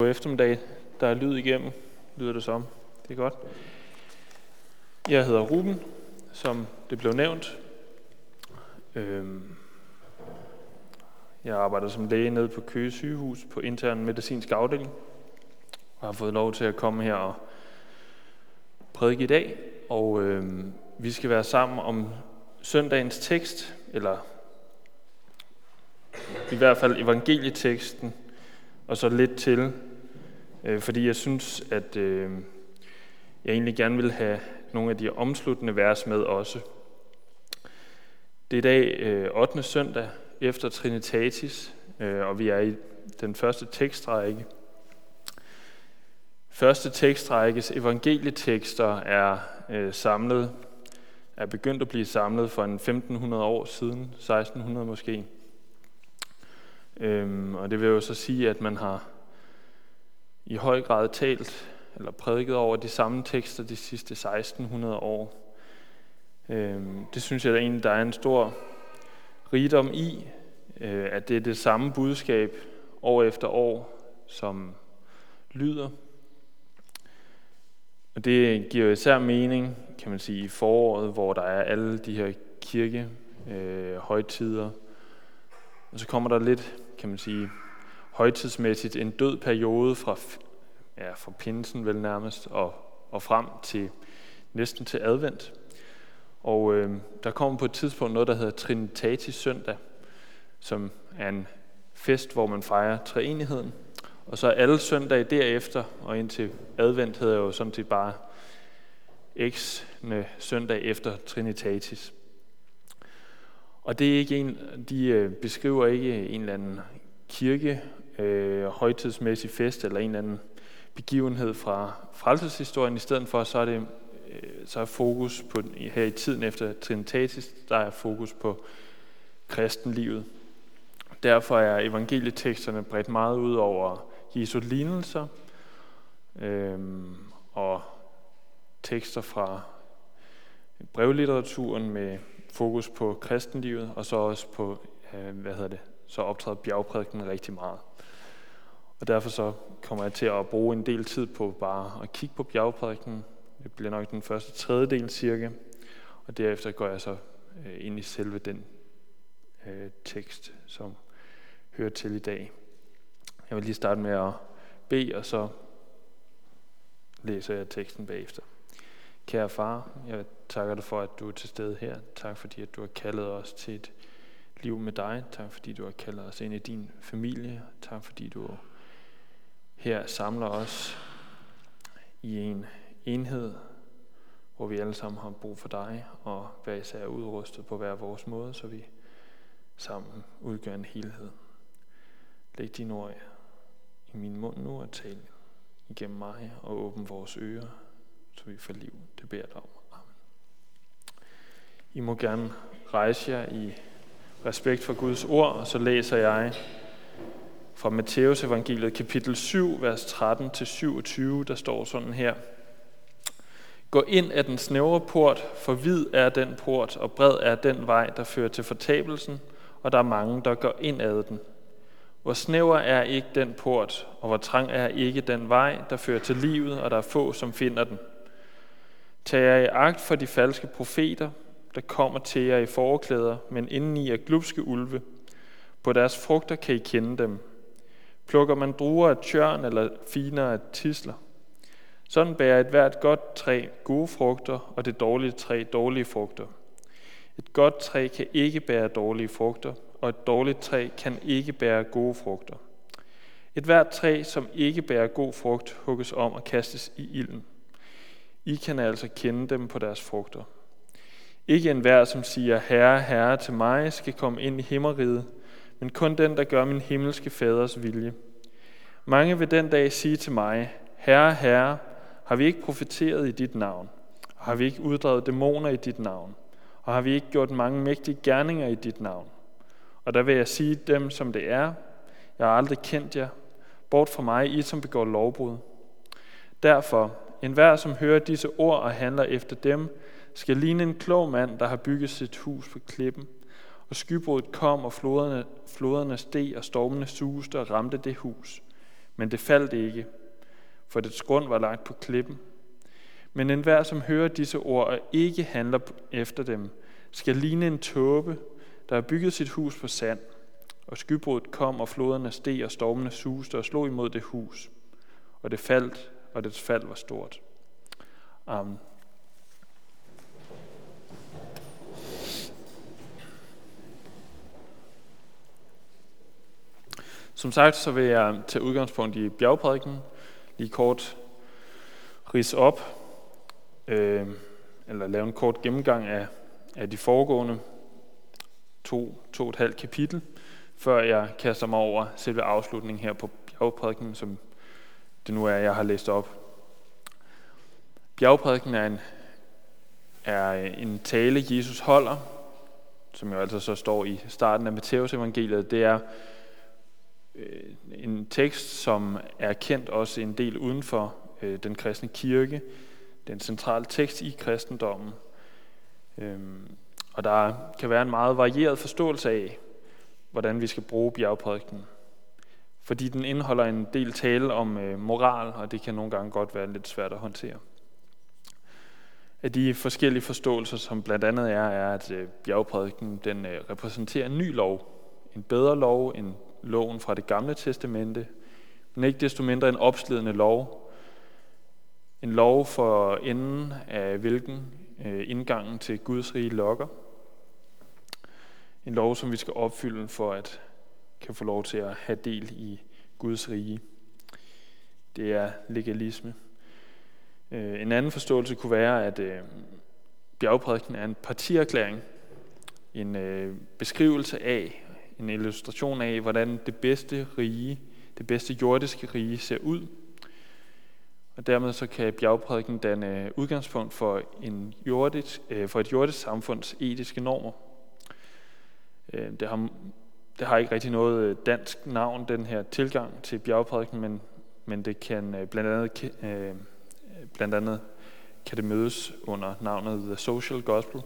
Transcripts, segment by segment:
God eftermiddag. Der er lyd igennem, lyder det som. Det er godt. Jeg hedder Ruben, som det blev nævnt. Jeg arbejder som læge nede på Køge Sygehus på intern medicinsk afdeling. Og har fået lov til at komme her og prædike i dag. Og vi skal være sammen om søndagens tekst, eller i hvert fald evangelieteksten, og så lidt til, fordi jeg synes, at jeg egentlig gerne vil have nogle af de omsluttende vers med også. Det er i dag 8. søndag efter Trinitatis, og vi er i den første tekstrække. Første tekstrækkes evangelietekster er begyndt at blive samlet for en 1500 år siden, 1600 måske. Og det vil jo så sige, at man har i høj grad talt eller prædiket over de samme tekster de sidste 1600 år. Det synes jeg egentlig, der er en stor rigdom i, at det er det samme budskab år efter år, som lyder. Og det giver især mening, kan man sige, i foråret, hvor der er alle de her højtider. Og så kommer der lidt, kan man sige, højtidsmæssigt en død periode fra pinsen vel nærmest og frem til næsten til advent. Og der kommer på et tidspunkt noget, der hedder Trinitatis søndag, som er en fest, hvor man fejrer treenigheden. Og så alle søndage derefter og indtil advent hedder jo sådan set bare X'ne søndag efter Trinitatis. Og det er ikke de beskriver ikke en eller anden kirke, højtidsmæssig fest eller en eller anden begivenhed fra frelseshistorien. I stedet for så er fokus på her i tiden efter Trinitatis, der er fokus på kristenlivet. Derfor er evangelieteksterne bredt meget ud over Jesu lignelser og tekster fra brevlitteraturen med fokus på kristenlivet, og så også på, så optræder bjergprædiken rigtig meget. Og derfor så kommer jeg til at bruge en del tid på bare at kigge på bjergprædiken. Det bliver nok den første tredjedel cirka, og derefter går jeg så ind i selve den tekst, som hører til i dag. Jeg vil lige starte med at bede, og så læser jeg teksten bagefter. Kære far, jeg takker dig for, at du er til stede her. Tak fordi, at du har kaldet os til et liv med dig. Tak fordi, du har kaldet os ind i din familie. Tak fordi, du her samler os i en enhed, hvor vi alle sammen har brug for dig, og hver især er udrustet på hver vores måde, så vi sammen udgør en helhed. Læg dine ord i min mund nu og tal igennem mig, og åbn vores ører, så vi får liv. Det beder jeg dig om. Amen. I må gerne rejse jer i respekt for Guds ord, og så læser jeg fra Matteus evangeliet kapitel 7, vers 13-27, der står sådan her. Gå ind ad den snævre port, for vid er den port, og bred er den vej, der fører til fortabelsen, og der er mange, der går ind ad den. Hvor snæver er ikke den port, og hvor trang er ikke den vej, der fører til livet, og der er få, som finder den. Tag jer i agt for de falske profeter, der kommer til jer i forklæder, men indeni er glubske ulve. På deres frugter kan I kende dem. Plukker man druer af tjørn eller finer af tisler. Sådan bærer et hvert godt træ gode frugter, og det dårlige træ dårlige frugter. Et godt træ kan ikke bære dårlige frugter, og et dårligt træ kan ikke bære gode frugter. Et hvert træ, som ikke bærer god frugt, hugges om og kastes i ilden. I kan altså kende dem på deres frugter. Ikke enhver, som siger, Herre, Herre til mig, skal komme ind i himmeriget, men kun den, der gør min himmelske faders vilje. Mange vil den dag sige til mig, Herre, Herre, har vi ikke profeteret i dit navn? Og har vi ikke uddrevet dæmoner i dit navn? Og har vi ikke gjort mange mægtige gerninger i dit navn? Og der vil jeg sige dem, som det er. Jeg har aldrig kendt jer. Bort fra mig, I som begår lovbrud. Derfor, enhver som hører disse ord og handler efter dem, skal ligne en klog mand, der har bygget sit hus på klippen. Og skybruddet kom, og floderne steg, og stormene suste og ramte det hus. Men det faldt ikke, for dets grund var lagt på klippen. Men enhver, som hører disse ord og ikke handler efter dem, skal ligne en tåbe, der har bygget sit hus på sand. Og skybruddet kom, og floderne steg, og stormene suste og slog imod det hus. Og det faldt, og dets fald var stort. Amen. Som sagt, så vil jeg tage udgangspunkt i bjergprædiken, lige kort ridse op, eller lave en kort gennemgang af de foregående 2,5 kapitel, før jeg kaster mig over selve afslutningen her på bjergprædiken, som det nu er, jeg har læst op. Bjergprædiken er en tale, Jesus holder, som jo altså så står i starten af Matteus evangeliet. Det er en tekst, som er kendt også en del uden for den kristne kirke. Det er en central tekst i kristendommen. Og der kan være en meget varieret forståelse af, hvordan vi skal bruge bjergprædiken. Fordi den indeholder en del tale om moral, og det kan nogle gange godt være lidt svært at håndtere. Af de forskellige forståelser, som blandt andet er at bjergprædiken den repræsenterer en ny lov. En bedre lov end loven fra det gamle testamente, men ikke desto mindre en opslidende lov. En lov for enden af hvilken indgangen til Guds rige lokker. En lov, som vi skal opfylde for at kan få lov til at have del i Guds rige. Det er legalisme. En anden forståelse kunne være, at bjergprædiken er en partierklæring. En beskrivelse af, en illustration af, hvordan det bedste jordiske rige ser ud. Og dermed så kan bjergprædiken danne udgangspunkt for et jordisk samfunds etiske normer. Det har ikke rigtig noget dansk navn, den her tilgang til bjergprædiken, men det kan blandt andet kan det mødes under navnet The Social Gospel.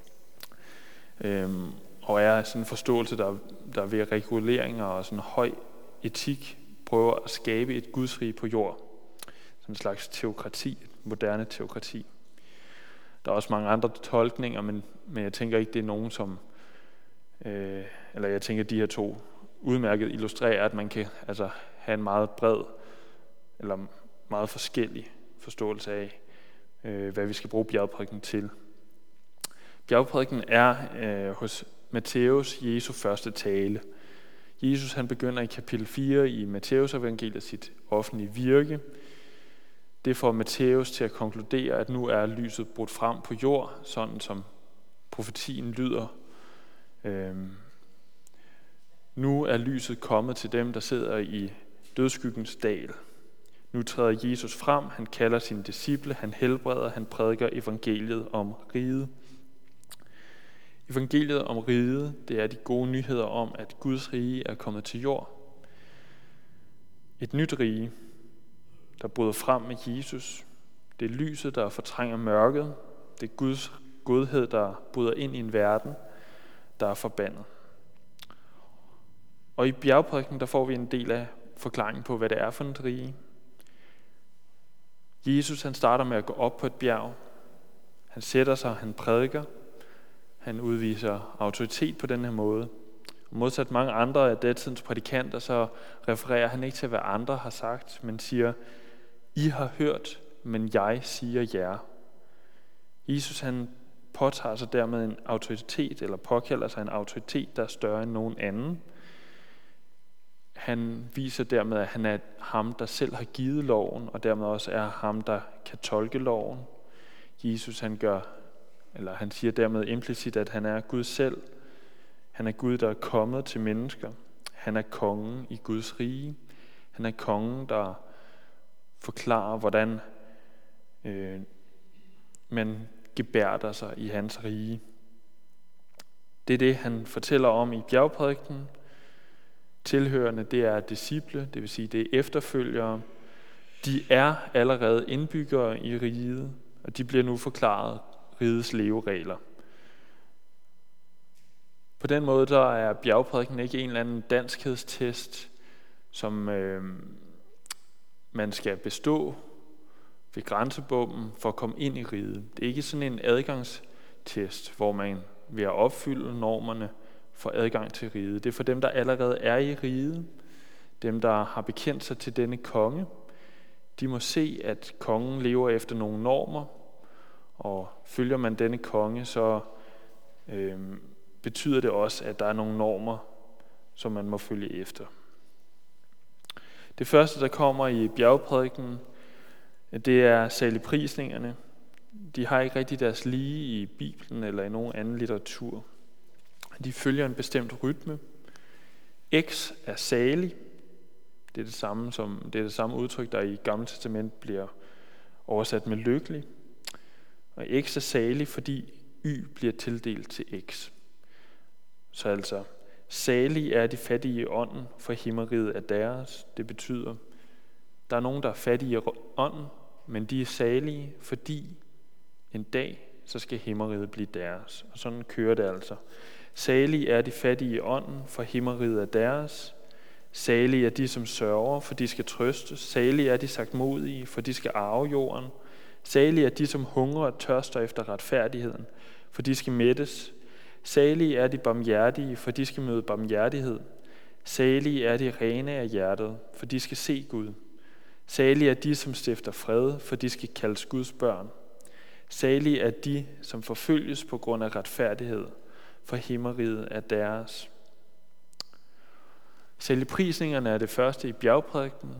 Og er sådan en forståelse, der ved reguleringer og sådan høj etik prøver at skabe et gudsrige på jord. Sådan en slags teokrati, et moderne teokrati. Der er også mange andre tolkninger, men jeg tænker ikke, det er nogen, som eller jeg tænker, de her to udmærket illustrerer, at man kan altså have en meget bred eller meget forskellig forståelse af, hvad vi skal bruge bjergprædiken til. Bjergprædiken er hos Matteus Jesu første tale. Jesus han begynder i kapitel 4 i Matteus evangeliet sit offentlige virke. Det får Matteus til at konkludere, at nu er lyset brudt frem på jord, sådan som profetien lyder. Nu er lyset kommet til dem, der sidder i dødsskyggens dal. Nu træder Jesus frem, han kalder sine disciple, han helbreder, han prædiker evangeliet om riget. Evangeliet om riget, det er de gode nyheder om, at Guds rige er kommet til jord. Et nyt rige, der bryder frem med Jesus. Det er lyset, der fortrænger mørket. Det er Guds godhed, der bryder ind i en verden, der er forbandet. Og i bjergprædiken, der får vi en del af forklaringen på, hvad det er for et rige. Jesus, han starter med at gå op på et bjerg. Han sætter sig, han prædiker. Han udviser autoritet på den her måde. Og modsat mange andre af datidens prædikanter, så refererer han ikke til, hvad andre har sagt, men siger, I har hørt, men jeg siger jer. Jesus, han påtager sig dermed en autoritet, eller påkalder sig en autoritet, der er større end nogen anden. Han viser dermed, at han er ham, der selv har givet loven, og dermed også er ham, der kan tolke loven. Jesus, han siger dermed implicit, at han er Gud selv. Han er Gud, der er kommet til mennesker. Han er kongen i Guds rige. Han er kongen, der forklarer, hvordan man gebærder sig i hans rige. Det er det, han fortæller om i bjergprædiken. Tilhørende, det er disciple, det vil sige, det er efterfølgere. De er allerede indbyggere i riget, og de bliver nu forklaret rigets leveregler. På den måde der er bjergprædiken ikke en eller anden danskhedstest, som man skal bestå ved grænsebommen for at komme ind i riget. Det er ikke sådan en adgangstest, hvor man ved at opfylde normerne får adgang til riget. Det er for dem, der allerede er i riget, dem, der har bekendt sig til denne konge. De må se, at kongen lever efter nogle normer, og følger man denne konge, så betyder det også, at der er nogle normer, som man må følge efter. Det første, der kommer i bjergprædikenen, det er saligprisningerne. De har ikke rigtig deres lige i Bibelen eller i nogen anden litteratur. De følger en bestemt rytme. X er salig. Det er det samme udtryk, der i Gamle Testament bliver oversat med lykkelig. Og X er salig, fordi Y bliver tildelt til X. Så altså, salig er de fattige i ånden, for himmeriget er deres. Det betyder, der er nogen, der er fattige i ånden, men de er salige, fordi en dag, så skal himmeriget blive deres. Og sådan kører det altså. Salige er de fattige i ånden, for himmeriget er deres. Salige er de, som sørger, for de skal trøstes. Salige er de sagtmodige, for de skal arve jorden. Salige er de, som hungrer og tørster efter retfærdigheden, for de skal mættes. Salige er de barmhjertige, for de skal møde barmhjertighed. Salige er de rene af hjertet, for de skal se Gud. Salige er de, som stifter fred, for de skal kaldes Guds børn. Salige er de, som forfølges på grund af retfærdighed, for himmeriget er deres. Saligprisningerne er det første i bjergprædikenen,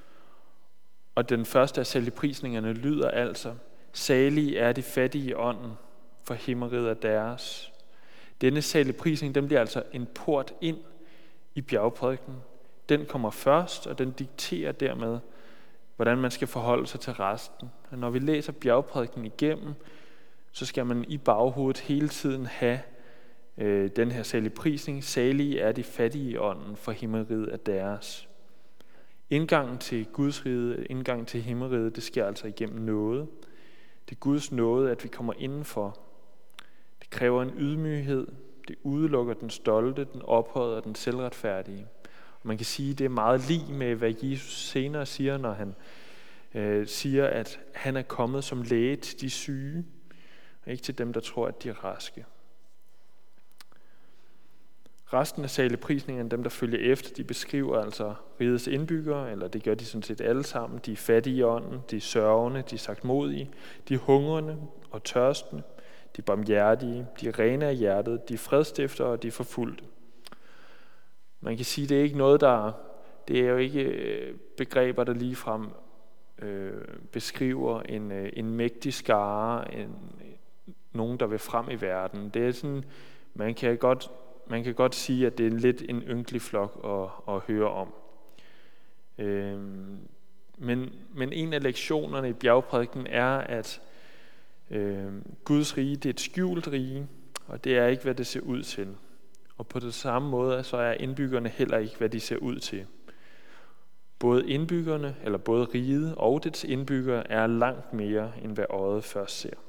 og den første af saligprisningerne lyder altså: salige er de fattige i ånden, for himmeriget er deres. Denne saligprisning, den bliver altså en port ind i bjergprædikenen. Den kommer først, og den dikterer dermed, hvordan man skal forholde sig til resten. Og når vi læser bjergprædikenen igennem, så skal man i baghovedet hele tiden have den her saligprisning. Salige er de fattige i ånden, for himmeriget er deres. Indgangen til Guds rige, indgangen til himmeriget, det sker altså igennem nåde. Det er Guds nåde, at vi kommer indenfor. Det kræver en ydmyghed. Det udelukker den stolte, den ophøjede og den selvretfærdige. Og man kan sige, at det er meget lig med, hvad Jesus senere siger, når han siger, at han er kommet som læge til de syge, og ikke til dem, der tror, at de er raske. Resten af saligprisningerne, dem der følger efter, de beskriver altså rigets indbyggere, eller det gør de sådan set alle sammen. De er fattige i ånden, de er sørgende, de er sagtmodige, de er hungrende og tørstende, de er barmhjertige, de er rene af hjertet, de er fredstiftere og de er forfulgte. Man kan sige, det er ikke noget, det er jo ikke begreber, der ligefrem beskriver en mægtig skare, nogen, der vil frem i verden. Det er sådan, man kan godt sige, at det er lidt en ynkelig flok at høre om. Men en af lektionerne i bjergprædiken er, at Guds rige, det er et skjult rige, og det er ikke, hvad det ser ud til. Og på den samme måde, så er indbyggerne heller ikke, hvad de ser ud til. Både riget og dets indbyggere er langt mere, end hvad øjet først ser.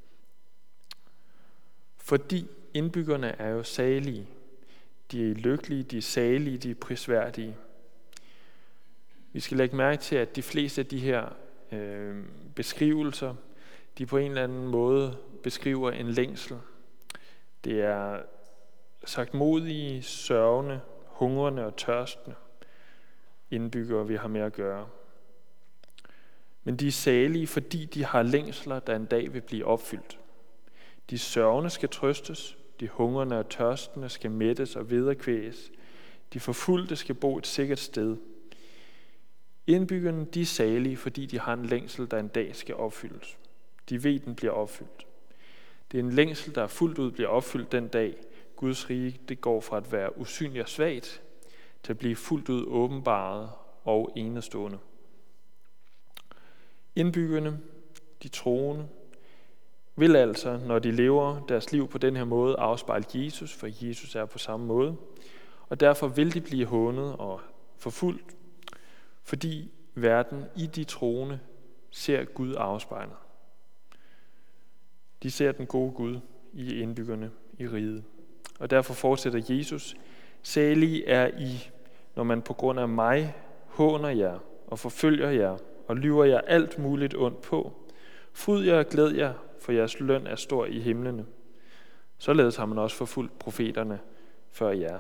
Fordi indbyggerne er jo salige. De er lykkelige, de er salige, de er prisværdige. Vi skal lægge mærke til, at de fleste af de her beskrivelser, de på en eller anden måde beskriver en længsel. Det er sagtmodige, sørgende, hungrende og tørstende indbyggere, vi har med at gøre. Men de er salige, fordi de har længsler, der en dag vil blive opfyldt. De sørgende skal trøstes, de hungrende og tørstende skal mættes og vederkvæges, de forfulgte skal bo et sikkert sted. Indbyggerne, de er salige, fordi de har en længsel, der en dag skal opfyldes. De ved, den bliver opfyldt. Det er en længsel, der fuldt ud bliver opfyldt den dag, Guds rige, det går fra at være usynligt og svagt, til at blive fuldt ud åbenbaret og enestående. Indbyggerne, de troende, vil altså, når de lever deres liv på den her måde, afspejle Jesus, for Jesus er på samme måde. Og derfor vil de blive hånet og forfulgt, fordi verden i de troende ser Gud afspejlet. De ser den gode Gud i indbyggerne i riget. Og derfor fortsætter Jesus: salige er I, når man på grund af mig håner jer og forfølger jer, og lyver jer alt muligt ondt på. Fryd jer og glæd jer, for jeres løn er stor i himlene. Således har man også forfulgt profeterne før jer.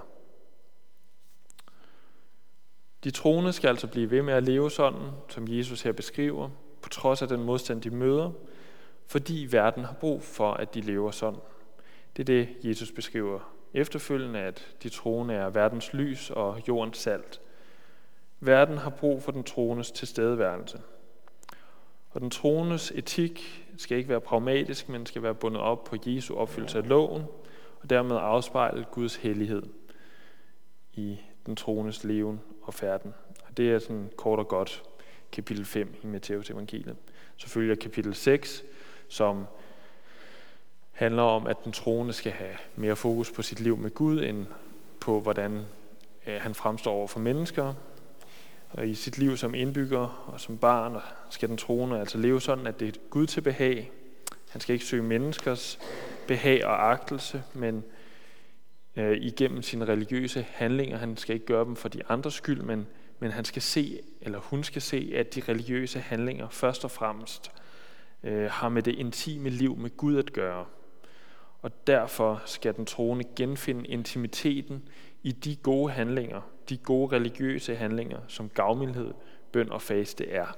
De troende skal altså blive ved med at leve sådan, som Jesus her beskriver, på trods af den modstand, de møder, fordi verden har brug for, at de lever sådan. Det er det, Jesus beskriver efterfølgende, at de troende er verdens lys og jordens salt. Verden har brug for den troendes tilstedeværelse. Og den troendes etik skal ikke være pragmatisk, men skal være bundet op på Jesu opfyldelse af loven, og dermed afspejle Guds hellighed i den troendes leven og færden. Og det er sådan kort og godt kapitel 5 i Matteus evangeliet. Så følger kapitel 6, som handler om, at den troende skal have mere fokus på sit liv med Gud, end på, hvordan han fremstår over for mennesker. Og i sit liv som indbygger og som barn skal den troende altså leve sådan, at det er Gud til behag. Han skal ikke søge menneskers behag og agtelse, men igennem sine religiøse handlinger. Han skal ikke gøre dem for de andres skyld, men han skal se, eller hun skal se, at de religiøse handlinger først og fremmest har med det intime liv med Gud at gøre. Og derfor skal den troende genfinde intimiteten i de gode handlinger, de gode religiøse handlinger, som gavmildhed, bøn og faste er.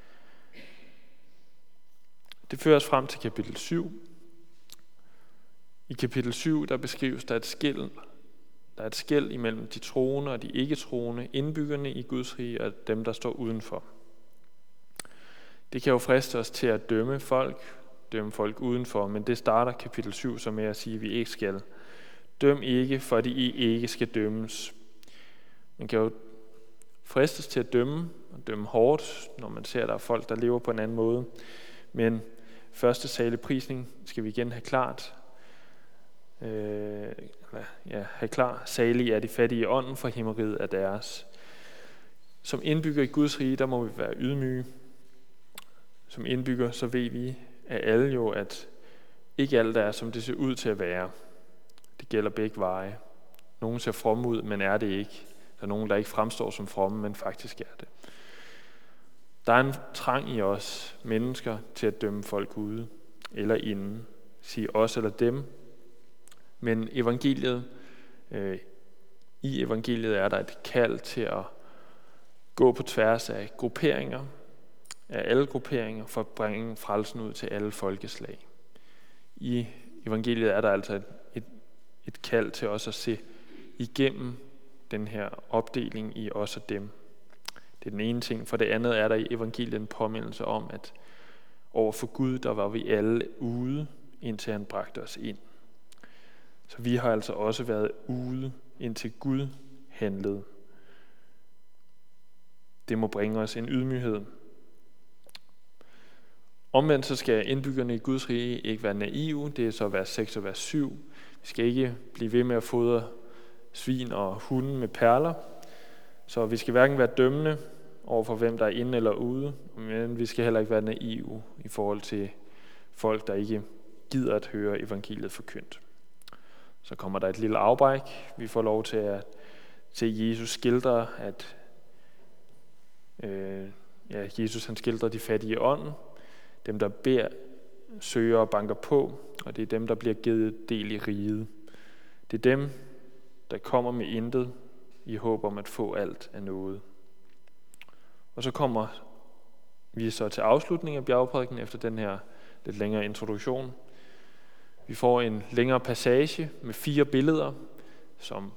Det fører os frem til kapitel 7. I kapitel 7, der beskrives der et skel. Der er et skel imellem de troende og de ikke-troende, indbyggerne i Guds rige og dem, der står udenfor. Det kan jo friste os til at dømme folk udenfor, men det starter kapitel 7 så med at sige, at vi ikke skal. Døm ikke, fordi I ikke skal dømmes. Man kan jo fristes til at dømme, og dømme hårdt, når man ser, at der er folk, der lever på en anden måde. Men første salig prisning skal vi igen have klart. Salige er de fattige i ånden, for himmeriget er deres. Som indbygger i Guds rige, der må vi være ydmyge. Som indbygger, så ved vi af alle jo, at ikke alt er, som det ser ud til at være. Det gælder begge veje. Nogle ser fromme ud, men er det ikke. Der er nogen, der ikke fremstår som fromme, men faktisk er det. Der er en trang i os mennesker til at dømme folk ude eller inden. Sige os eller dem. Men i evangeliet er der et kald til at gå på tværs af grupperinger, af alle grupperinger, for at bringe frelsen ud til alle folkeslag. I evangeliet er der altså et kald til os at se igennem den her opdeling i os og dem. Det er den ene ting. For det andet er der i evangeliet en påmindelse om, at over for Gud, der var vi alle ude, indtil han bragte os ind. Så vi har altså også været ude, indtil Gud handlede. Det må bringe os en ydmyghed. Omvendt så skal indbyggerne i Guds rige ikke være naive. Det er så vers 6 og vers 7. Vi skal ikke blive ved med at fodre svin og hunde med perler. Så vi skal hverken være dømmende over for hvem der er inde eller ude, men vi skal heller ikke være naive i forhold til folk, der ikke gider at høre evangeliet forkyndt. Så kommer der et lille afbræk. Vi får lov til at se Jesus skildre, at Jesus han skildrer de fattige i ånden, dem der beder, søger og banker på, og det er dem, der bliver givet del i riget. Det er dem, der kommer med intet i håb om at få alt af noget. Og så kommer vi så til afslutningen af bjergprædiken efter den her lidt længere introduktion. Vi får en længere passage med 4 billeder, som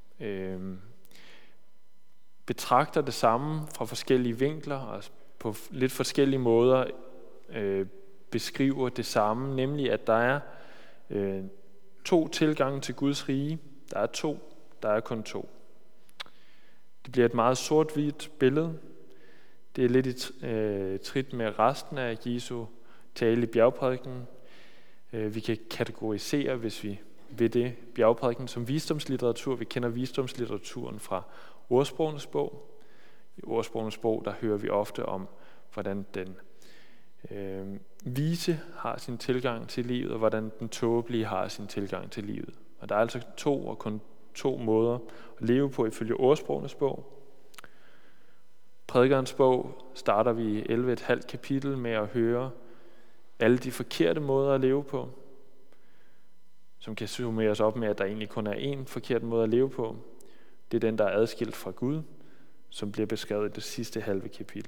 betragter det samme fra forskellige vinkler og på lidt forskellige måder beskriver det samme, nemlig at der er 2 tilgange til Guds rige. Der er kun 2. Det bliver et meget sort-hvidt billede. Det er lidt i trit med resten af Jesu tale i bjergprædiken. Vi kan kategorisere, hvis vi ved det, bjergprædiken som visdomslitteratur. Vi kender visdomslitteraturen fra Ordsprogenes bog. I Ordsprogenes bog, der hører vi ofte om, hvordan den vise har sin tilgang til livet, og hvordan den tåbelige har sin tilgang til livet. Og der er altså 2 og kun 2 måder at leve på ifølge Ordsprogenes bog. Prædikernes bog starter vi 11,5 kapitel med at høre alle de forkerte måder at leve på, som kan summeres op med, at der egentlig kun er én forkert måde at leve på. Det er den, der er adskilt fra Gud, som bliver beskrevet i det sidste halve kapitel.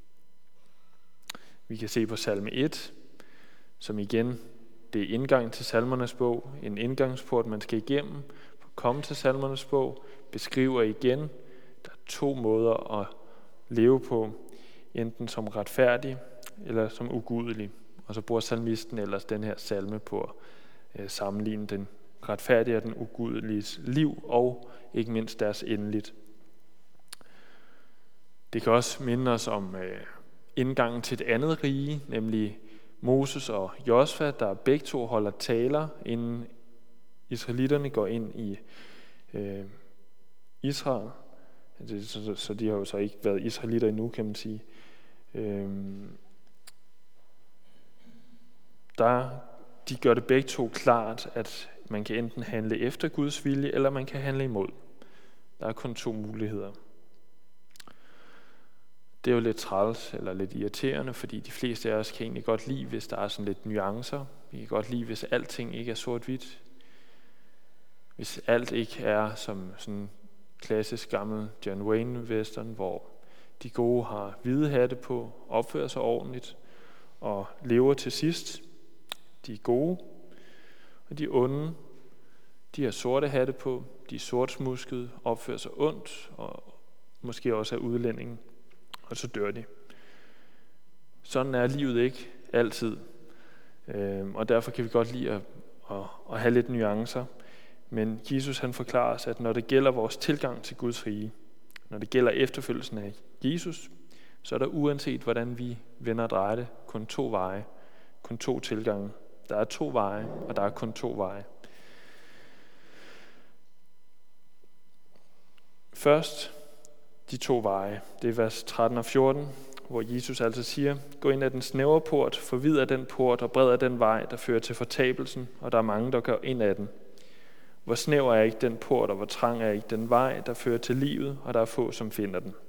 Vi kan se på salme 1, som igen, det er indgang til salmernes bog, en indgangsport, man skal igennem, for at komme til salmernes bog, beskriver igen, der er 2 måder at leve på, enten som retfærdig eller som ugudelig. Og så bruger salmisten ellers den her salme på at sammenligne den retfærdige og den ugudeliges liv, og ikke mindst deres endeligt. Det kan også minde os om indgangen til et andet rige, nemlig Moses og Josva, der begge to holder taler, inden israelitterne går ind i Israel. Så de har jo så ikke været israelitter endnu, kan man sige. De gør det begge to klart, at man kan enten handle efter Guds vilje, eller man kan handle imod. Der er kun 2 muligheder. Det er jo lidt træls eller lidt irriterende, fordi de fleste af os kan egentlig godt lide, hvis der er sådan lidt nuancer. Vi kan godt lide, hvis alting ikke er sort-hvidt. Hvis alt ikke er som sådan klassisk gammel John Wayne-western, hvor de gode har hvide hatte på, opfører sig ordentligt og lever til sidst. De er gode, og de onde, de har sorte hatte på, de er sortsmuskede, opfører sig ondt og måske også er udlændinge, og så dør de. Sådan er livet ikke altid, og derfor kan vi godt lide at have lidt nuancer. Men Jesus han forklarer os, at når det gælder vores tilgang til Guds rige, når det gælder efterfølgelsen af Jesus, så er der uanset hvordan vi vender og drejer det, kun 2 veje, kun 2 tilgange. Der er 2 veje, og der er kun 2 veje. Først de 2 veje. Det er vers 13 og 14, hvor Jesus altså siger, gå ind ad den snævre port, for vid er den port, og bred er den vej, der fører til fortabelsen, og der er mange, der går ind ad den. Hvor snæver er ikke den port, og hvor trang er ikke den vej, der fører til livet, og der er få, som finder den.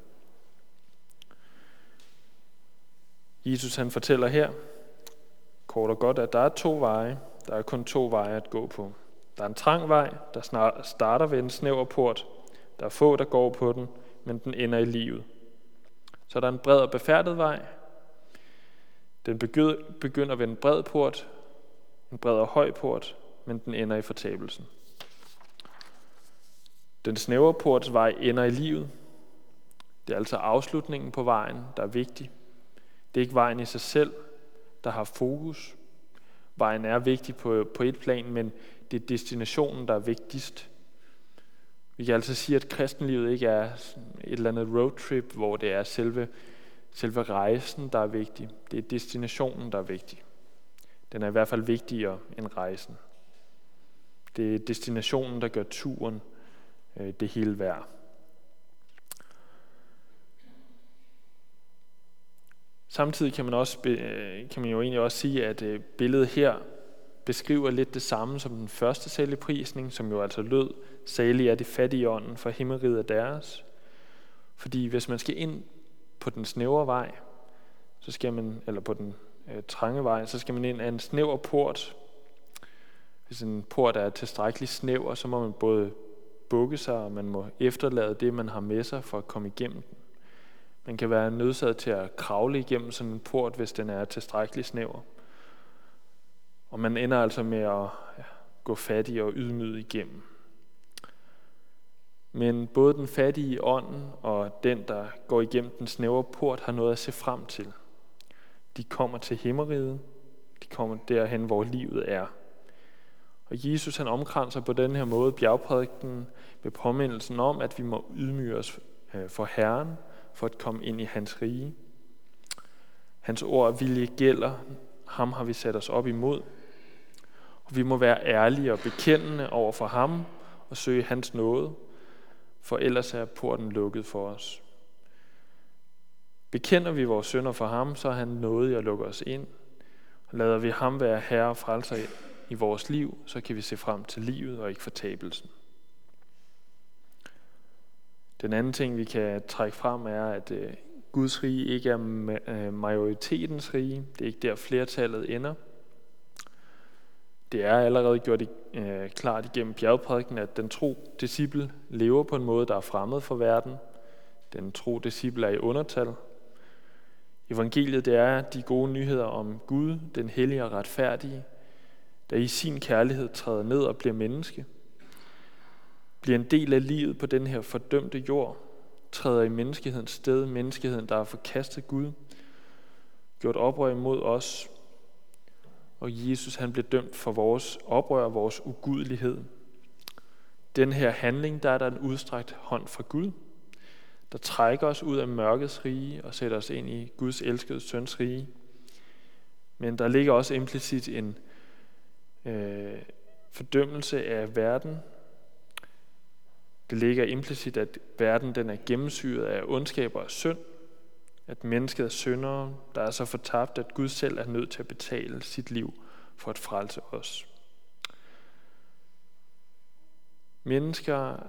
Jesus han fortæller her, kort og godt, at der er 2 veje. Der er kun 2 veje at gå på. Der er en trang vej, der starter ved en snæver port. Der er få, der går på den, men den ender i livet. Så der er en bred og befærdet vej. Den begynder ved en bred port, en bred og høj port, men den ender i fortabelsen. Den snævre ports vej ender i livet. Det er altså afslutningen på vejen, der er vigtig. Det er ikke vejen i sig selv, der har fokus. Vejen er vigtig på et plan, men det er destinationen, der er vigtigst. Vi kan altså sige, at kristenlivet ikke er et eller andet roadtrip, hvor det er selve rejsen, der er vigtig. Det er destinationen, der er vigtig. Den er i hvert fald vigtigere end rejsen. Det er destinationen, der gør turen det hele værd. Samtidig kan man jo egentlig også sige, at billedet her beskriver lidt det samme som den første saligprisning, som jo altså lød, salig er de fattige i ånden, for himmeriget er deres. Fordi hvis man skal ind på den snævre vej, så skal man, eller på den trange vej, så skal man ind af en snæver port. Hvis en port er tilstrækkeligt snæver, så må man både bukke sig, og man må efterlade det, man har med sig for at komme igennem den. Man kan være nødsaget til at kravle igennem sådan en port, hvis den er tilstrækkeligt snæver. Og man ender altså med at gå fattig og ydmyget igennem. Men både den fattige i ånden og den, der går igennem den snævre port, har noget at se frem til. De kommer til himmeriget. De kommer derhen, hvor livet er. Og Jesus han omkranser på den her måde bjergprædiken ved påmindelsen om, at vi må ydmyge os for Herren, for at komme ind i hans rige. Hans ord og vilje gælder. Ham har vi sat os op imod. Og vi må være ærlige og bekendende over for ham og søge hans nåde, for ellers er porten lukket for os. Bekender vi vores synder for ham, så er han nådig at lukke os ind. Og lader vi ham være herre og frelser i vores liv, så kan vi se frem til livet og ikke fortabelsen. Den anden ting, vi kan trække frem, er, at Guds rige ikke er majoritetens rige. Det er ikke der flertallet ender. Det er allerede gjort klart igennem bjergprædiken, at den tro disciple lever på en måde, der er fremmed for verden. Den tro disciple er i undertal. Evangeliet, det er de gode nyheder om Gud, den hellige og retfærdige, der i sin kærlighed træder ned og bliver menneske. Bliver en del af livet på den her fordømte jord, træder i menneskehedens sted, menneskeheden, der har forkastet Gud, gjort oprør imod os, og Jesus, han blev dømt for vores oprør og vores ugudelighed. Den her handling, der er der en udstrakt hånd fra Gud, der trækker os ud af mørkets rige og sætter os ind i Guds elskede søns rige. Men der ligger også implicit en fordømmelse af verden. Det ligger implicit, at verden den er gennemsyret af ondskab og synd, at mennesket er syndere, der er så fortabt, at Gud selv er nødt til at betale sit liv for at frelse os. Mennesker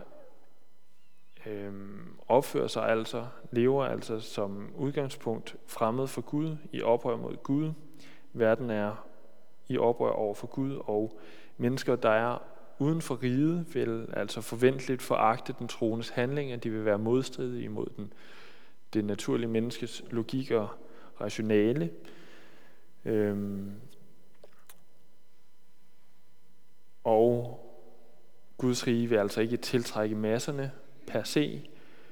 opfører sig altså, lever altså som udgangspunkt fremmed for Gud, i oprør mod Gud. Verden er i oprør over for Gud, og mennesker, der er uden for riget, vil altså forventeligt foragte den troendes handling, at de vil være modstridige imod det naturlige menneskes logik og rationale. Og Guds rige vil altså ikke tiltrække masserne per se.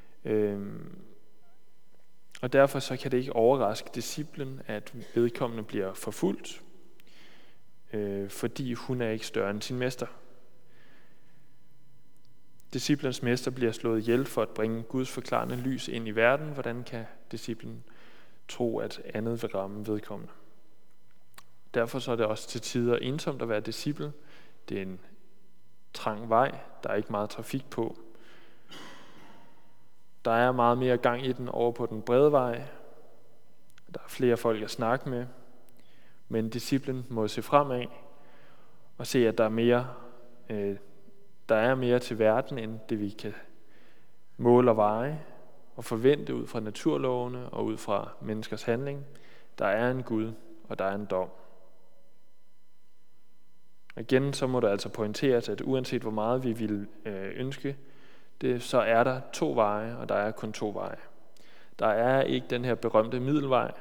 Og derfor så kan det ikke overraske disciplen, at vedkommende bliver forfulgt, fordi hun er ikke større end sin mester. Disciplens mester bliver slået ihjel for at bringe Guds forklarende lys ind i verden. Hvordan kan disciplen tro, at andet vil ramme vedkommende? Derfor så er det også til tider ensomt at være disciple. Det er en trang vej, der er ikke meget trafik på. Der er meget mere gang i den over på den brede vej. Der er flere folk at snakke med. Men disciplen må se fremad og se, at der er mere til verden, end det vi kan måle og veje og forvente ud fra naturlovene og ud fra menneskers handling. Der er en Gud, og der er en dom. Igen så må det altså pointeres, at uanset hvor meget vi vil ønske det, så er der to veje, og der er kun to veje. Der er ikke den her berømte middelvej.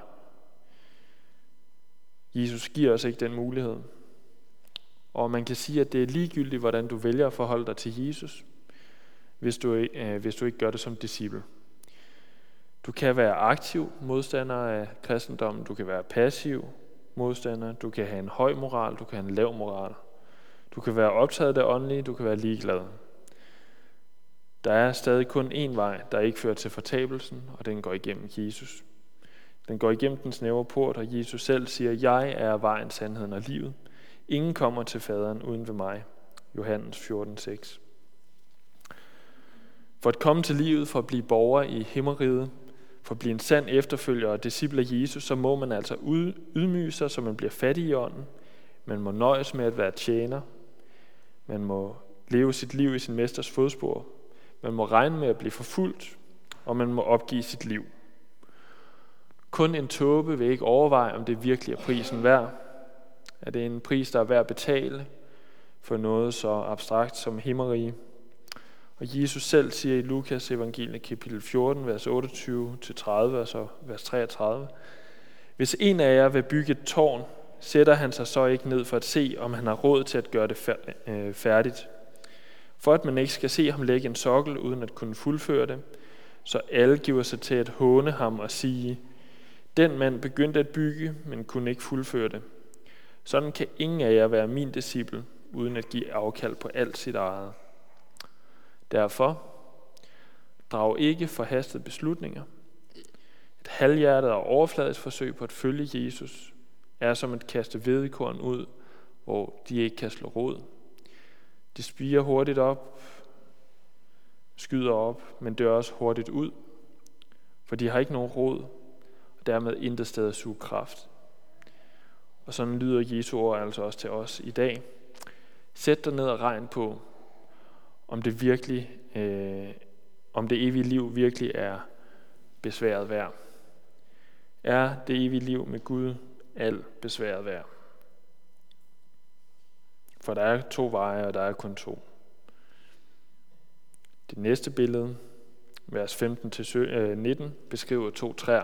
Jesus giver os ikke den mulighed. Og man kan sige, at det er ligegyldigt, hvordan du vælger at forholde dig til Jesus, hvis du ikke gør det som disciple. Du kan være aktiv modstander af kristendommen, du kan være passiv modstander, du kan have en høj moral, du kan have en lav moral. Du kan være optaget af det åndelige, du kan være ligeglad. Der er stadig kun én vej, der ikke fører til fortabelsen, og den går igennem Jesus. Den går igennem den snævre port, og Jesus selv siger, jeg er vejen, sandheden og livet. Ingen kommer til faderen uden ved mig. Johannes 14:6. For at komme til livet, for at blive borger i himmeriget, for at blive en sand efterfølger og disciple af Jesus, så må man altså ydmyge sig, så man bliver fattig i ånden. Man må nøjes med at være tjener. Man må leve sit liv i sin mesters fodspor. Man må regne med at blive forfulgt, og man må opgive sit liv. Kun en tåbe vil ikke overveje, om det virkelig er prisen værd. Er det en pris, der er værd at betale for noget så abstrakt som himmerige? Og Jesus selv siger i Lukas evangelie kapitel 14, vers 28-30, og så vers 33. Hvis en af jer vil bygge et tårn, sætter han sig så ikke ned for at se, om han har råd til at gøre det færdigt. For at man ikke skal se ham lægge en sokkel, uden at kunne fuldføre det, så alle giver sig til at håne ham og sige, den mand begyndte at bygge, men kunne ikke fuldføre det. Sådan kan ingen af jer være min disciple, uden at give afkald på alt sit eget. Derfor, drag ikke forhastede beslutninger. Et halvhjertet og overfladisk forsøg på at følge Jesus er som at kaste hvedekorn ud, hvor de ikke kan slå rod. De spirer hurtigt op, skyder op, men dør også hurtigt ud, for de har ikke nogen rod, og dermed intet sted at suge kraft. Og sådan lyder Jesu ord altså også til os i dag. Sæt dig ned og regn på, om det evige liv virkelig er besværet værd. er det evige liv med Gud al besværet værd. For der er 2 veje, og der er kun 2. Det næste billede, vers 15-19, beskriver 2 træer.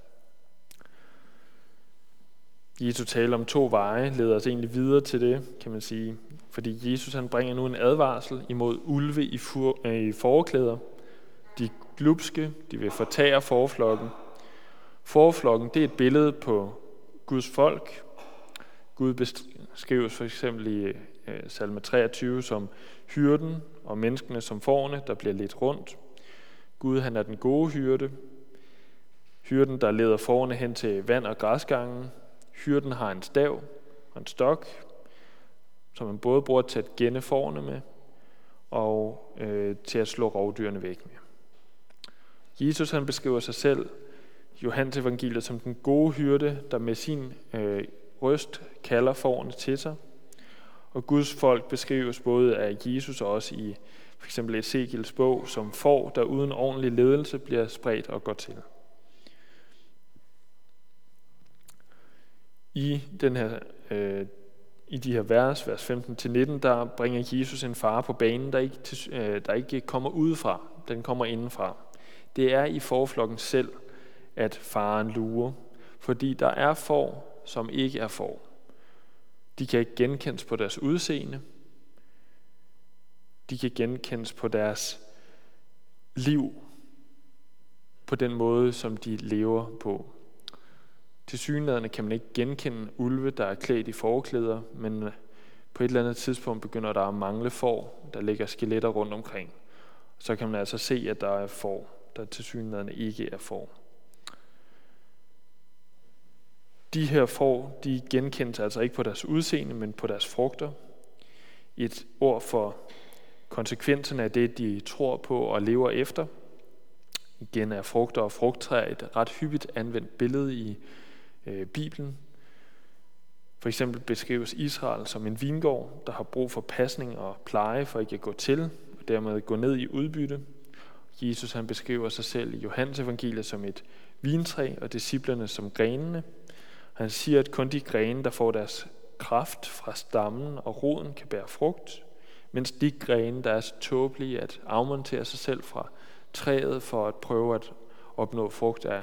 Jesu tale om 2 veje leder os egentlig videre til det, kan man sige. Fordi Jesus han bringer nu en advarsel imod ulve i fåreklæder. De glupske, de vil fortære fåreflokken. Fåreflokken, det er et billede på Guds folk. Gud beskrives for eksempel i salme 23 som hyrden, og menneskene som fårene, der bliver ledt rundt. Gud han er den gode hyrde. Hyrden, der leder fårene hen til vand og græsgangen. Hyrden har en stav og en stok, som man både bruger til at gænde fårene med, og til at slå rovdyrene væk med. Jesus han beskriver sig selv, Johannes evangeliet, som den gode hyrde, der med sin røst kalder fårene til sig. Og Guds folk beskrives både af Jesus og også i for eksempel Ezekiels bog, som får, der uden ordentlig ledelse bliver spredt og går til. I de her vers 15-19, der bringer Jesus en fare på banen, der ikke kommer udefra, den kommer indenfra. Det er i fåreflokken selv, at faren lurer, fordi der er får, som ikke er får. De kan ikke genkendes på deres udseende. De kan genkendes på deres liv, på den måde, som de lever på. Tilsyneladende kan man ikke genkende ulve, der er klædt i fåreklæder, men på et eller andet tidspunkt begynder der at mangle får, der ligger skeletter rundt omkring. Så kan man altså se, at der er får, der tilsyneladende ikke er får. De her får, de genkendes altså ikke på deres udseende, men på deres frugter. Et ord for konsekvenserne af det, de tror på og lever efter. Igen er frugter og frugttræer et ret hyppigt anvendt billede i Bibelen. For eksempel beskrives Israel som en vingård, der har brug for pasning og pleje for ikke at gå til, og dermed gå ned i udbytte. Jesus han beskriver sig selv i Johannes evangeliet som et vintræ, og disciplerne som grenene. Han siger, at kun de grene, der får deres kraft fra stammen og roden, kan bære frugt, mens de grene, der er så tåbelige at afmontere sig selv fra træet for at prøve at opnå frugt af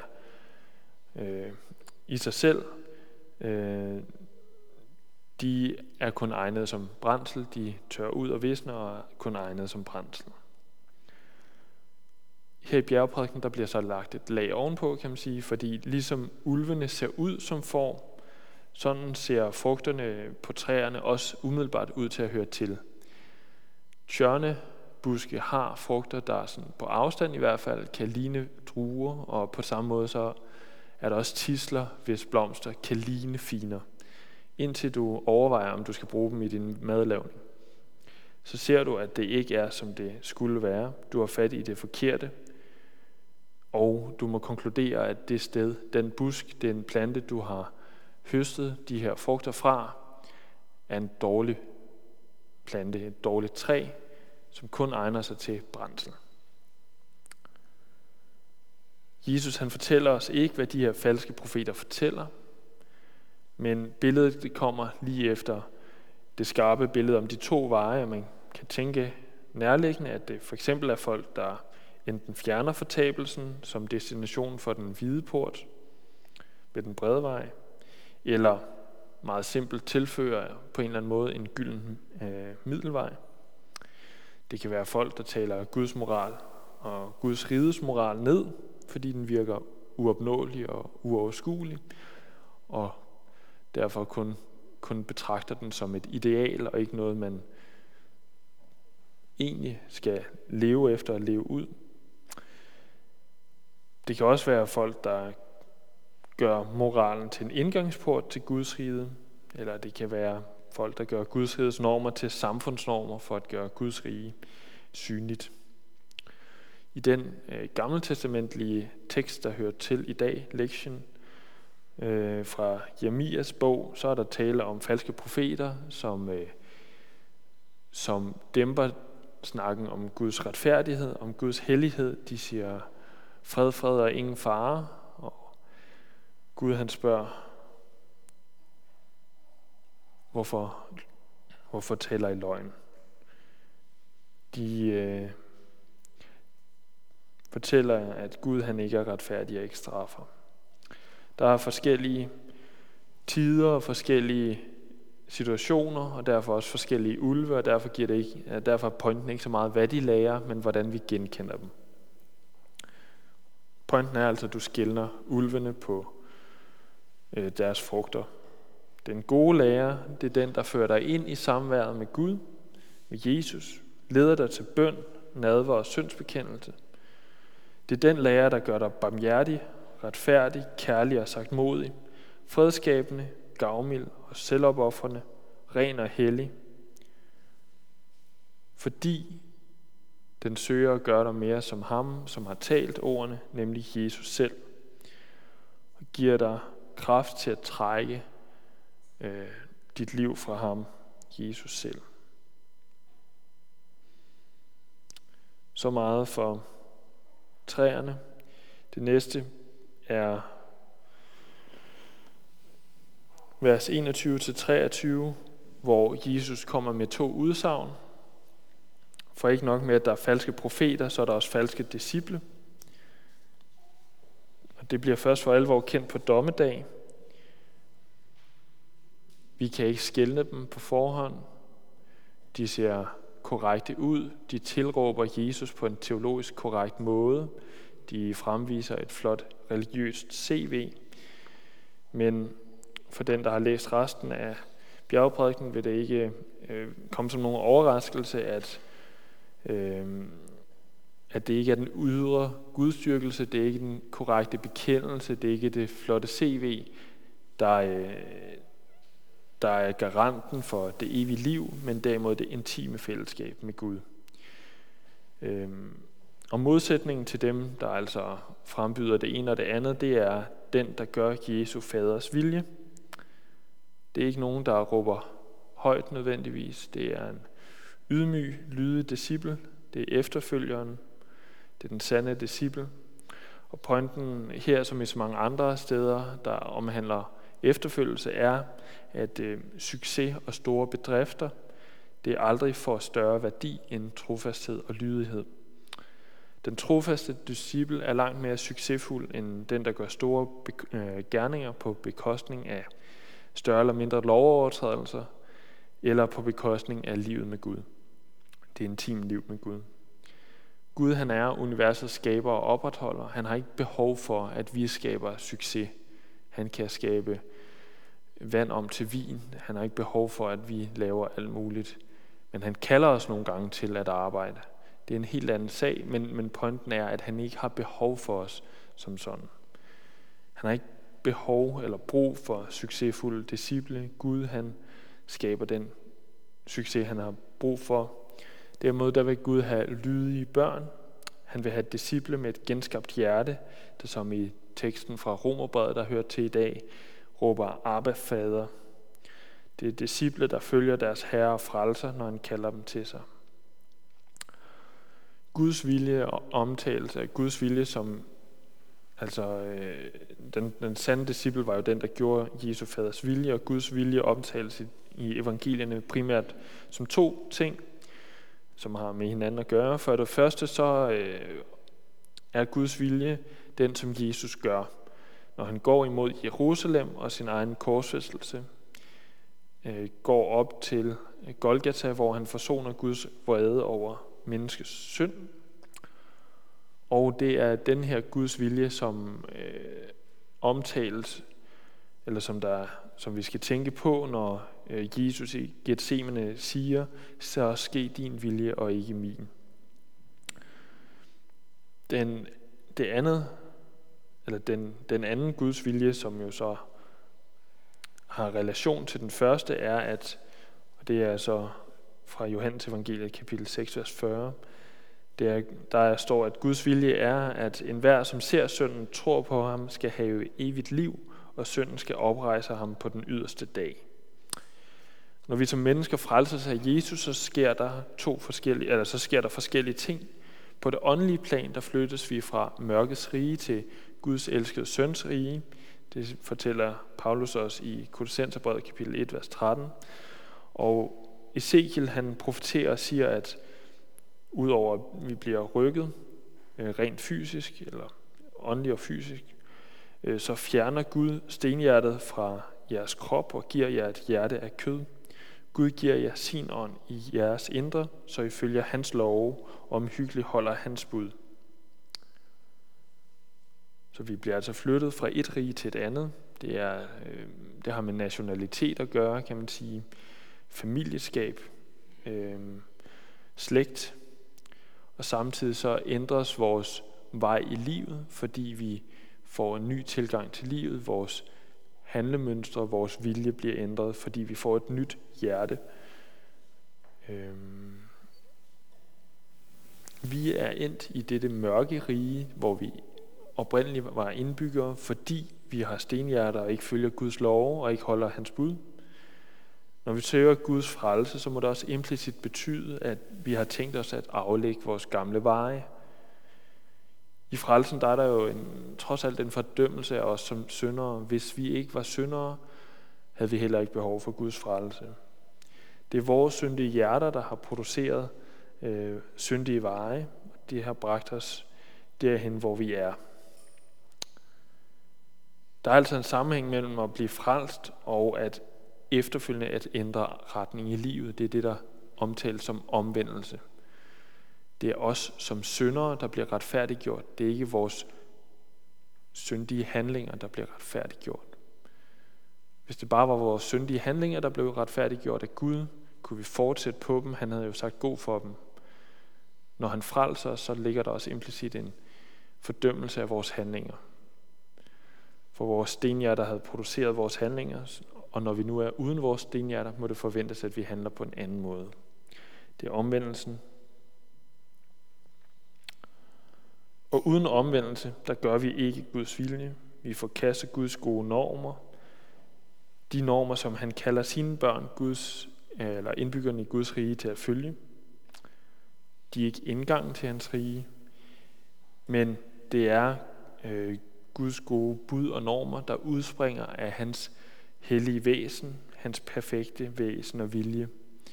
i sig selv, de er kun egnet som brændsel, de tør ud og visner og er kun egnet som brændsel. Her i bjergprædiken, der bliver så lagt et lag ovenpå, kan man sige, fordi ligesom ulvene ser ud som får, sådan ser frugterne på træerne også umiddelbart ud til at høre til. Tjørnebuske har frugter, der sådan på afstand i hvert fald kan ligne druer, og på samme måde så er der også tisler, hvis blomster kan ligne finer, indtil du overvejer, om du skal bruge dem i din madlavning. Så ser du, at det ikke er, som det skulle være. Du har fat i det forkerte, og du må konkludere, at det sted, den busk, den plante, du har høstet de her frugter fra, er en dårlig plante, et dårligt træ, som kun egner sig til brændsel. Jesus han fortæller os ikke, hvad de her falske profeter fortæller, men billedet det kommer lige efter det skarpe billede om de 2 veje, og man kan tænke nærliggende, at det for eksempel er folk, der enten fjerner fortabelsen som destination for den hvide port ved den brede vej, eller meget simpelt tilfører på en eller anden måde en gylden middelvej. Det kan være folk, der taler Guds moral og Guds riges moral ned, fordi den virker uopnåelig og uoverskuelig, og derfor kun betragter den som et ideal og ikke noget, man egentlig skal leve efter og leve ud. Det kan også være folk, der gør moralen til en indgangsport til Guds rige, eller det kan være folk, der gør Guds riges normer til samfundsnormer for at gøre Guds rige synligt. I den gammeltestamentlige tekst, der hører til i dag, lektion fra Jeremias bog, så er der tale om falske profeter, som dæmper snakken om Guds retfærdighed, om Guds hellighed. De siger fred, fred og ingen fare, og Gud han spørger, hvorfor taler I løgn? De fortæller, at Gud han ikke er retfærdig og ikke straffer. Der er forskellige tider og forskellige situationer, og derfor også forskellige ulve, og derfor er pointen ikke så meget, hvad de lærer, men hvordan vi genkender dem. Pointen er altså, at du skelner ulvene på deres frugter. Den gode lærer, det er den, der fører dig ind i samværet med Gud, med Jesus, leder dig til bøn, nadver og syndsbekendelse. Det er den lærer, der gør dig barmhjertig, retfærdig, kærlig og sagtmodig, fredskabende, gavmild og selvopofrende, ren og hellig. Fordi den søger at gøre dig mere som ham, som har talt ordene, nemlig Jesus selv, og giver dig kraft til at trække dit liv fra ham, Jesus selv. Så meget for træerne. Det næste er vers 21-23, hvor Jesus kommer med 2 udsagn. For ikke nok med, at der er falske profeter, så er der også falske disciple. Og det bliver først for alvor kendt på dommedag. Vi kan ikke skelne dem på forhånd. De ser korrekte ud. De tilråber Jesus på en teologisk korrekt måde. De fremviser et flot religiøst CV. Men for den, der har læst resten af bjergprædiken, vil det ikke komme som nogen overraskelse, at det ikke er den ydre gudstyrkelse, det er ikke den korrekte bekendelse, det er ikke det flotte CV, der er garanten for det evige liv, men derimod det intime fællesskab med Gud. Og modsætningen til dem, der altså frembyder det ene og det andet, det er den, der gør Jesu faders vilje. Det er ikke nogen, der råber højt nødvendigvis. Det er en ydmyg, lydig disciple. Det er efterfølgeren. Det er den sande disciple. Og pointen her, som i så mange andre steder, der omhandler efterfølgelse, er, at succes og store bedrifter, det er aldrig får større værdi end trofasthed og lydighed. Den trofaste disciple er langt mere succesfuld end den, der gør store gerninger på bekostning af større eller mindre lovovertrædelser, eller på bekostning af livet med Gud. Det intime liv med Gud. Gud, han er universets skaber og opretholder. Han har ikke behov for, at vi skaber succes. Han kan skabe vand om til vin. Han har ikke behov for, at vi laver alt muligt. Men han kalder os nogle gange til at arbejde. Det er en helt anden sag, men pointen er, at han ikke har behov for os som sådan. Han har ikke behov eller brug for succesfulde disciple. Gud, han skaber den succes, han har brug for. Derimod der vil Gud have lydige børn. Han vil have disciple med et genskabt hjerte, der som i teksten fra Romerbrevet, der hører til i dag, råber Abba, Fader. Det er disciple, der følger deres herre og frelser, når han kalder dem til sig. Guds vilje og omtagelse af Guds vilje som den sande disciple var jo den, der gjorde Jesu faders vilje, og Guds vilje omtales i evangelierne primært som 2 ting, som har med hinanden at gøre. For det første så er Guds vilje den, som Jesus gør, når han går imod Jerusalem og sin egen korsfæstelse, går op til Golgata, hvor han forsoner Guds vrede over menneskets synd. Og det er den her Guds vilje, som omtales, eller som vi skal tænke på, når Jesus i Getsemane siger, så ske din vilje og ikke min. Den anden Guds vilje, som jo så har relation til den første, er, at, og det er så fra Johannes evangeliet kapitel 6, vers 40, der står, at Guds vilje er, at enhver, som ser sønnen, tror på ham, skal have evigt liv, og sønnen skal oprejse ham på den yderste dag. Når vi som mennesker frelses af Jesus, så sker der forskellige ting. På det åndelige plan, der flyttes vi fra mørkets rige til Guds elskede søns rige. Det fortæller Paulus os i Kolossenserbrevet kapitel 1, vers 13. Og Ezekiel han profeterer og siger, at udover at vi bliver rykket rent fysisk, eller åndeligt og fysisk, så fjerner Gud stenhjertet fra jeres krop og giver jer et hjerte af kød. Gud giver jer sin ånd i jeres indre, så I følger hans love og omhyggeligt holder hans bud. Så vi bliver altså flyttet fra et rige til et andet. Det har med nationalitet at gøre, kan man sige. Familieskab, slægt. Og samtidig så ændres vores vej i livet, fordi vi får en ny tilgang til livet. Vores handlemønstre, vores vilje bliver ændret, fordi vi får et nyt hjerte. Vi er endt i dette mørke rige, hvor vi oprindeligt var indbyggere, fordi vi har stenhjerter og ikke følger Guds love og ikke holder hans bud. Når vi søger Guds frelse, så må det også implicit betyde, at vi har tænkt os at aflægge vores gamle veje. I frelsen der er der jo trods alt en fordømmelse af os som syndere. Hvis vi ikke var syndere, havde vi heller ikke behov for Guds frelse. Det er vores syndige hjerter, der har produceret syndige veje. Det har bragt os derhen, hvor vi er. Der er altså en sammenhæng mellem at blive frelst og at efterfølgende at ændre retning i livet. Det er det, der omtales som omvendelse. Det er os som syndere, der bliver retfærdiggjort. Det er ikke vores syndige handlinger, der bliver retfærdiggjort. Hvis det bare var vores syndige handlinger, der blev retfærdiggjort af Gud, kunne vi fortsætte på dem. Han havde jo sagt god for dem. Når han frelser, så ligger der også implicit en fordømmelse af vores handlinger. For vores stenhjerter havde produceret vores handlinger, og når vi nu er uden vores stenhjerter, må det forventes, at vi handler på en anden måde. Det er omvendelsen. Og uden omvendelse, der gør vi ikke Guds vilje. Vi forkaster Guds gode normer. De normer, som han kalder sine børn, eller indbyggerne i Guds rige, til at følge. De er ikke indgangen til hans rige, men det er Guds gode bud og normer, der udspringer af hans hellige væsen, hans perfekte væsen og vilje.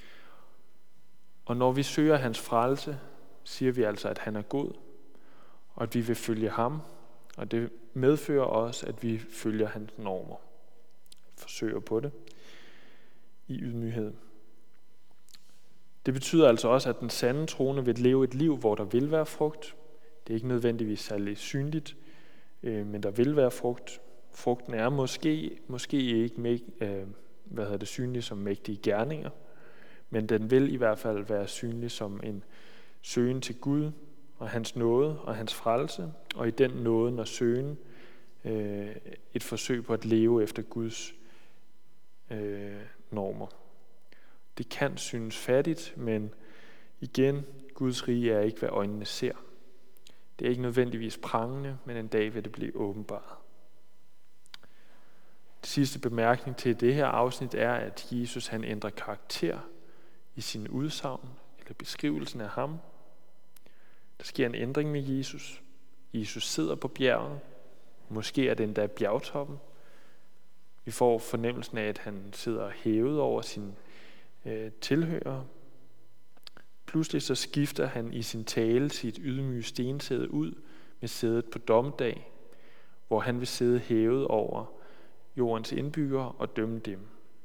Og når vi søger hans frelse, siger vi altså, at han er god, og at vi vil følge ham, og det medfører også, at vi følger hans normer. Forsøger på det i ydmyghed. Det betyder altså også, at den sande troende vil leve et liv, hvor der vil være frugt. Det er ikke nødvendigvis særlig synligt, men der vil være frugt. Frugten er måske ikke synlig som mægtige gerninger, men den vil i hvert fald være synlig som en søgen til Gud og hans nåde og hans frelse, og i den nåde og søgen et forsøg på at leve efter Guds normer. Det kan synes fattigt, men igen, Guds rige er ikke, hvad øjnene ser. Det er ikke nødvendigvis prangende, men en dag vil det blive åbenbaret. Det sidste bemærkning til det her afsnit er, at Jesus han ændrer karakter i sin udsagn, eller beskrivelsen af ham. Der sker en ændring med Jesus. Jesus sidder på bjerget. Måske er det endda bjergtoppen. Vi får fornemmelsen af, at han sidder hævet over sine tilhørere. Pludselig så skifter han i sin tale sit ydmyge stensæde ud med sædet på dommedag, hvor han vil sidde hævet over jordens indbyggere og dømme dem.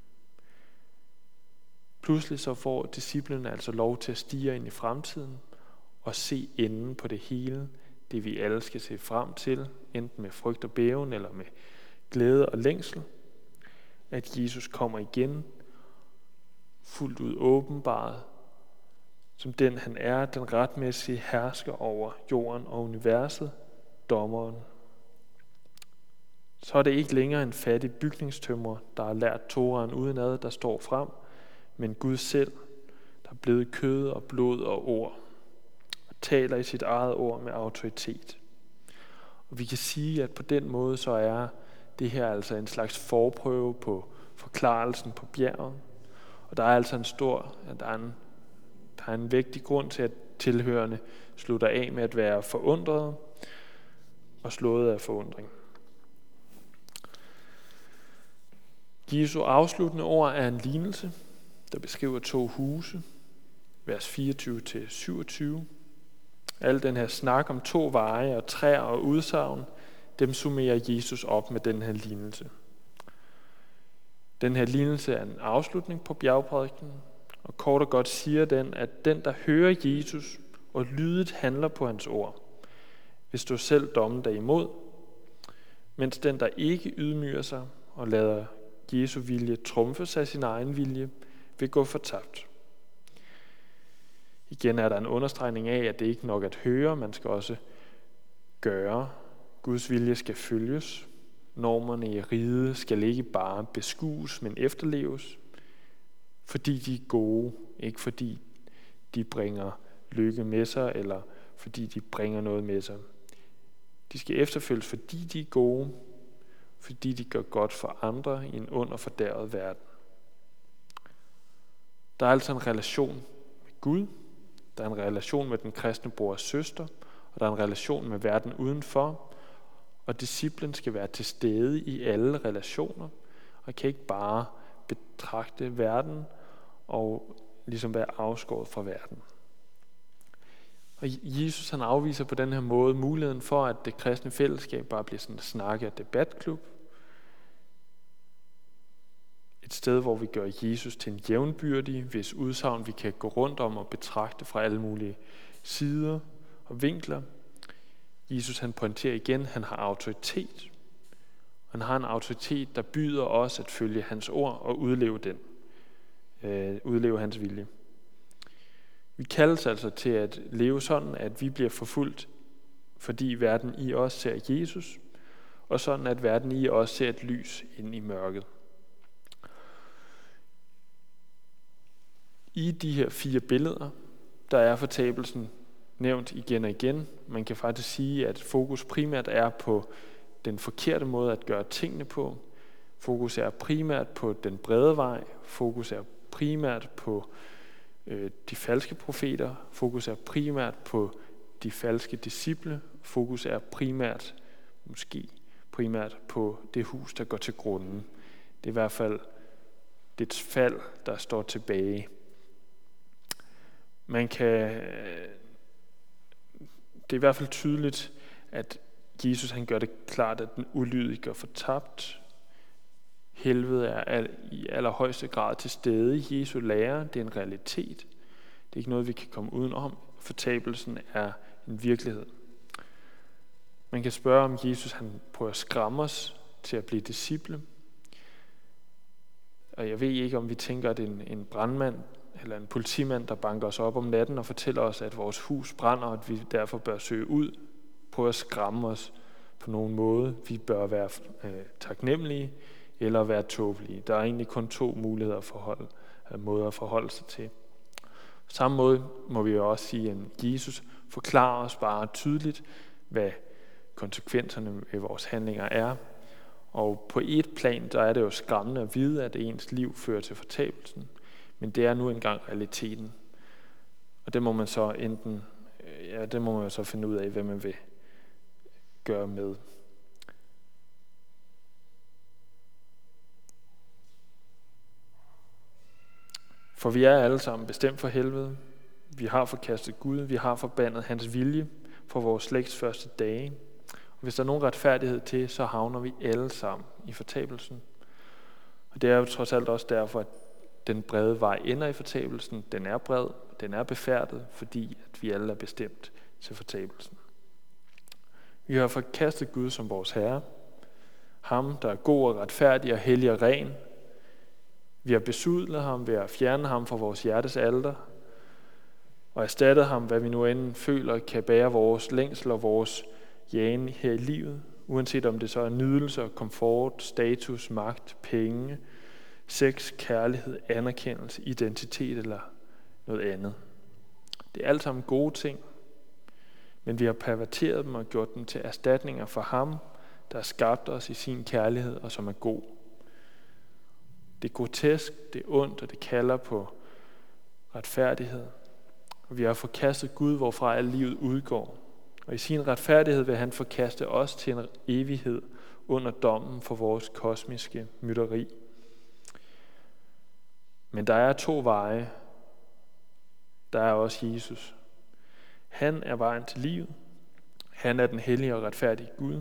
Pludselig så får disciplene altså lov til at stige ind i fremtiden og se enden på det hele, det vi alle skal se frem til, enten med frygt og bæven eller med glæde og længsel, at Jesus kommer igen, fuldt ud åbenbaret, som den han er, den retmæssige hersker over jorden og universet, dommeren. Så er det ikke længere en fattig bygningstømrer, der har lært Toraen udenad, der står frem, men Gud selv, der er blevet kød og blod og ord, og taler i sit eget ord med autoritet. Og vi kan sige, at på den måde så er det her altså en slags forprøve på forklarelsen på bjerget. Og der er altså der er en vægtig grund til, at tilhørende slutter af med at være forundrede og slået af forundring. Jesu afsluttende ord er en lignelse, der beskriver 2 huse, vers 24-27. Al den her snak om 2 veje og træer og udsagn, dem summerer Jesus op med den her lignelse. Den her lignelse er en afslutning på bjergprædikenen, og kort og godt siger den, at den, der hører Jesus og lydigt handler på hans ord, vil stå selv dommedag imod, mens den, der ikke ydmyger sig og lader Jesu vilje trumfes af sin egen vilje, vil gå fortabt. Igen er der en understregning af, at det ikke nok at høre, man skal også gøre. Guds vilje skal følges. Normerne i riget skal ikke bare beskues, men efterleves, fordi de er gode, ikke fordi de bringer lykke med sig, eller fordi de bringer noget med sig. De skal efterfølges, fordi de er gode, fordi de gør godt for andre i en ond og fordærvet verden. Der er altså en relation med Gud, der er en relation med den kristne bror og søster, og der er en relation med verden udenfor, og disciplen skal være til stede i alle relationer, og kan ikke bare betragte verden og ligesom være afskåret fra verden. Og Jesus han afviser på den her måde muligheden for, at det kristne fællesskab bare bliver sådan en snakke- og debatklub. Et sted, hvor vi gør Jesus til en jævnbyrdig, hvis udsagn vi kan gå rundt om og betragte fra alle mulige sider og vinkler. Jesus han pointerer igen, han har autoritet. Han har en autoritet, der byder os at følge hans ord og udleve hans vilje. Vi kaldes altså til at leve sådan, at vi bliver forfulgt, fordi verden i os ser Jesus, og sådan at verden i os ser et lys ind i mørket. I de her 4 billeder, der er fortabelsen nævnt igen og igen. Man kan faktisk sige, at fokus primært er på den forkerte måde at gøre tingene på. Fokus er primært på den brede vej. Fokus er primært på de falske profeter. Fokus er primært på de falske disciple. Fokus er måske primært på det hus, der går til grunden. Det er i hvert fald dets fald, der står tilbage. Det er i hvert fald tydeligt, at Jesus han gør det klart, at den ulydige går fortabt. Helvede er i allerhøjeste grad til stede i Jesu lære. Det er en realitet. Det er ikke noget, vi kan komme udenom. Fortabelsen er en virkelighed. Man kan spørge, om Jesus han prøver at skræmme os til at blive disciple. Og jeg ved ikke, om vi tænker, at det er en brandmand eller en politimand, der banker os op om natten og fortæller os, at vores hus brænder, og at vi derfor bør søge ud, prøve at skræmme os på nogen måde. Vi bør være taknemmelige eller være tåbelige. Der er egentlig kun 2 måder at forholde sig til. På samme måde må vi jo også sige, at Jesus forklarer os bare tydeligt, hvad konsekvenserne af vores handlinger er. Og på et plan, der er det jo skræmmende at vide, at ens liv fører til fortabelsen. Men det er nu engang realiteten. Og det må man så finde ud af, hvad man vil gøre med. For vi er alle sammen bestemt for helvede. Vi har forkastet Gud. Vi har forbandet hans vilje for vores slægts første dage. Og hvis der er nogen retfærdighed til, så havner vi alle sammen i fortabelsen. Og det er jo trods alt også derfor, at den brede vej ender i fortabelsen. Den er bred, den er befærdet, fordi at vi alle er bestemt til fortabelsen. Vi har forkastet Gud som vores Herre. Ham, der er god og retfærdig og hellig og ren. Vi har besudlet ham ved at fjerne ham fra vores hjertes alter og erstattet ham, hvad vi nu end føler kan bære vores længsel og vores jagen her i livet, uanset om det så er nydelser, komfort, status, magt, penge, sex, kærlighed, anerkendelse, identitet eller noget andet. Det er alt sammen gode ting, men vi har perverteret dem og gjort dem til erstatninger for ham, der har skabt os i sin kærlighed og som er god. Det er grotesk, det er ondt, og det kalder på retfærdighed. Og vi har forkastet Gud, hvorfra alt livet udgår. Og i sin retfærdighed vil han forkaste os til en evighed under dommen for vores kosmiske mytteri. Men der er 2 veje. Der er også Jesus. Han er vejen til livet. Han er den hellige og retfærdige Gud.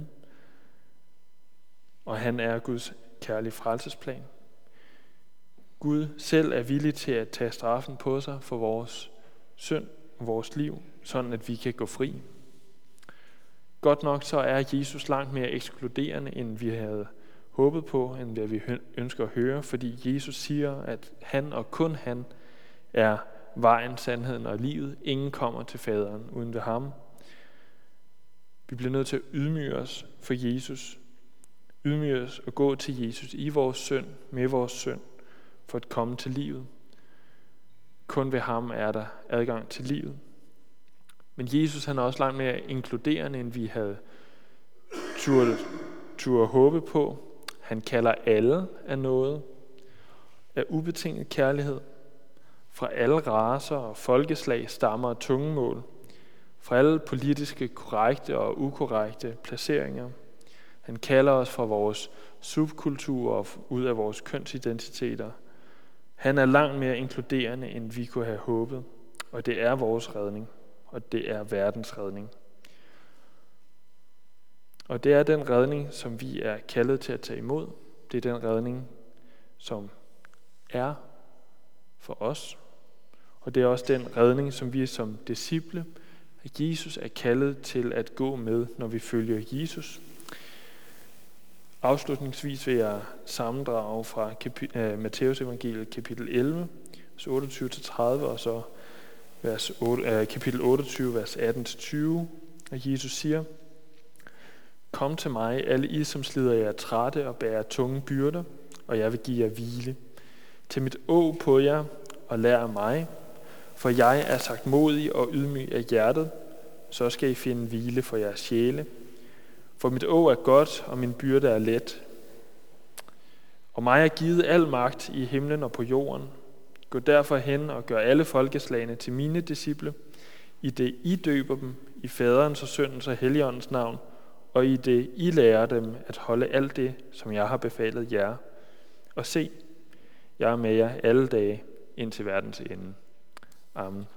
Og han er Guds kærlige frelsesplan. Gud selv er villig til at tage straffen på sig for vores synd og vores liv, sådan at vi kan gå fri. Godt nok så er Jesus langt mere ekskluderende, end vi havde håbet på, end hvad vi ønsker at høre, fordi Jesus siger, at han og kun han er vejen, sandheden og livet. Ingen kommer til faderen uden ved ham. Vi bliver nødt til at ydmyge os for Jesus. Ydmyge os og gå til Jesus i vores synd, med vores synd, for at komme til livet. Kun ved ham er der adgang til livet. Men Jesus han er også langt mere inkluderende, end vi havde turde håbe på. Han kalder alle af noget, af ubetinget kærlighed, fra alle racer og folkeslag, stammer og tungemål, fra alle politiske korrekte og ukorrekte placeringer. Han kalder os fra vores subkultur og ud af vores kønsidentiteter. Han er langt mere inkluderende, end vi kunne have håbet, og det er vores redning, og det er verdens redning. Og det er den redning, som vi er kaldet til at tage imod. Det er den redning, som er for os. Og det er også den redning, som vi som disciple af Jesus er kaldet til at gå med, når vi følger Jesus. Afslutningsvis vil jeg sammendrage fra Matteus evangeliet kapitel 11, vers 28-30, og så kapitel 28, vers 18-20, og Jesus siger: Kom til mig, alle I, som slider jer trætte og bærer tunge byrder, og jeg vil give jer hvile. Tag mit åg på jer og lær af mig, for jeg er sagtmodig og ydmyg af hjertet, så skal I finde hvile for jeres sjæle. For mit åg er godt, og min byrde er let. Og mig er givet al magt i himlen og på jorden. Gå derfor hen og gør alle folkeslagene til mine disciple, i det I døber dem i faderens og søndens og helligåndens navn, og i det I lærer dem at holde alt det, som jeg har befalet jer. Og se, jeg er med jer alle dage indtil verdens ende. Amen.